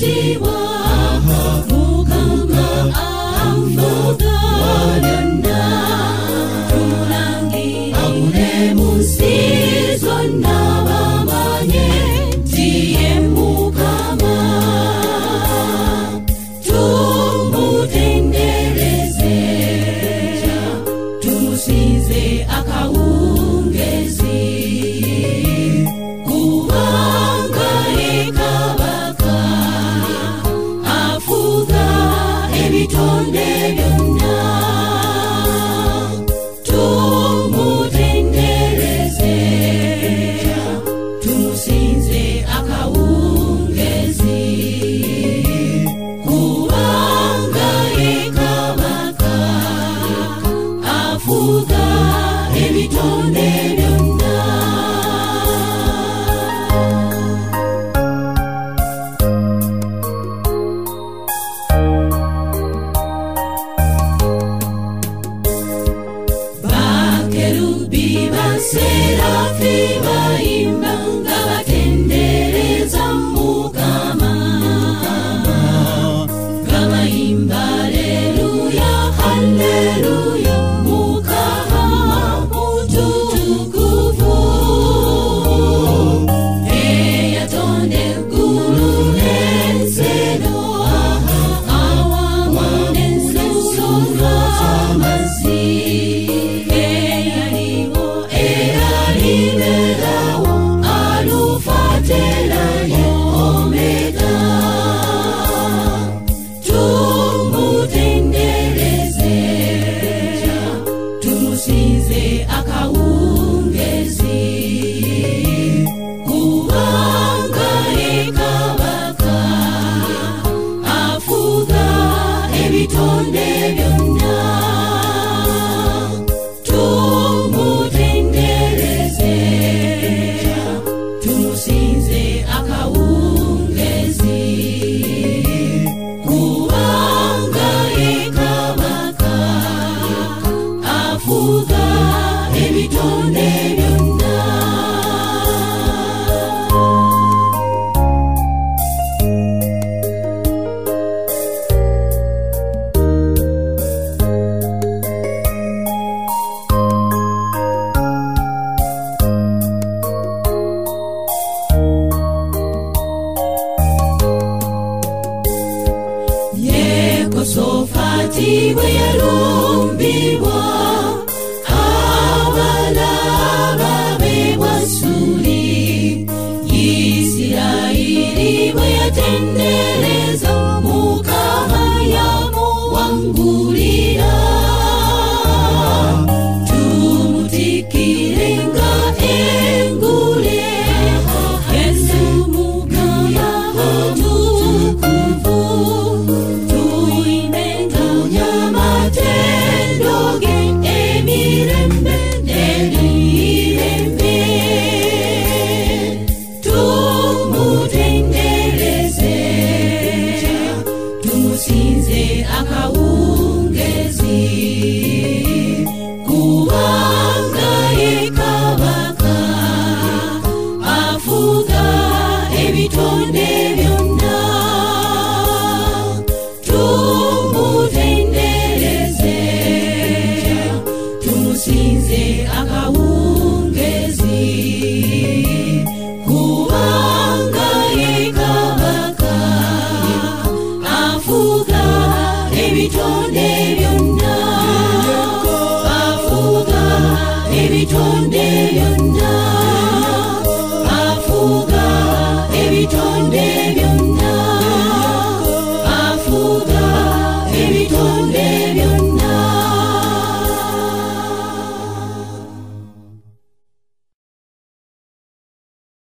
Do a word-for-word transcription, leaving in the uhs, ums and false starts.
Fatiwa Mukama amfuga Wanyana Tulangi Aune musizo Nabamanye Tiye Mukama Tumutendereze Tumusize akawungezi Kubanga ekabaka Afuga ebitonde byonna Tumutendereze Tumusinze akawungezi Kubanga ekabaka Afuga ebitonde byonna Bakerubi baserafi bayimba nga batendereza Mukama nga bayimba haleluya haleluya Mukama mutukuvu eyatonde eggulu n'ensero awamu n'ensuso z'amazzi eyaliwo eraliberawo alufa terayo omega tumutendereze tumusinze akawungezi kubanga ekabaka afuga ebitonde byonna tumutendereze tumusinze akawungezi kubanga ekabaka afuga ebitonde byonna Yekosofati bwe yalumbibwa